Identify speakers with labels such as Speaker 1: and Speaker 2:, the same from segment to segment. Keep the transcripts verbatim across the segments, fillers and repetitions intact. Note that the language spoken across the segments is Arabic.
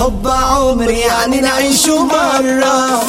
Speaker 1: الحب عمر يعني نعيشه مرة.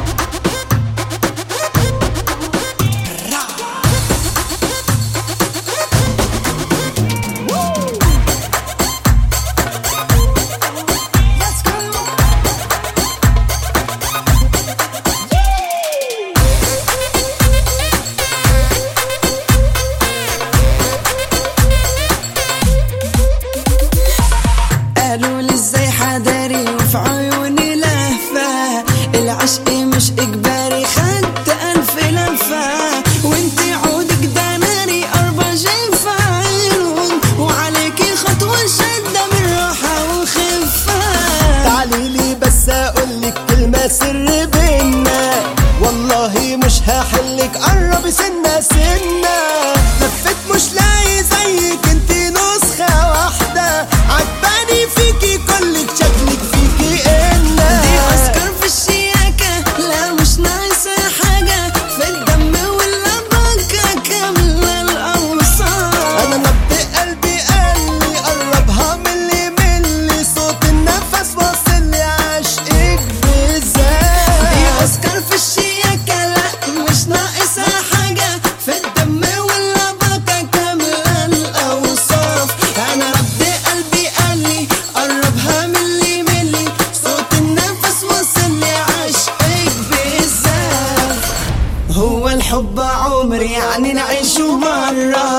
Speaker 2: قالوا لي ازاي حداري وفي عيوني لهفة، العشق مش اجباري خدت الف لفة، وانتي عودك ده ناري اربع جيف عيون، وعليكي خطوة شدة من راحة وخفة.
Speaker 1: تعالي لي بس اقولك كلمة سر بينا، والله مش هحلك قرب سنة سنة، لفت مش لاقي زيك انتي نسخة واحدة، عجباني فيكي كلك شكلك فيكي إنا
Speaker 2: دي أسكر في الشياكة، لا مش ناقصة حاجة، في الدم واللبكة كاملة الأوصاف.
Speaker 1: أنا نبض قلبي قالي قربها ملي ملي، صوت النفس واصل عشقك بالذات.
Speaker 2: دي أسكر في الشياكة، لا مش ناقصة حاجة، في الدم واللبكة كاملة الأوصاف. أنا رد قلبي قالي قربها ملي ملي، صوت النفس وصل عشقك بالذات.
Speaker 1: هو الحب عمر يعني نعيشه مرة.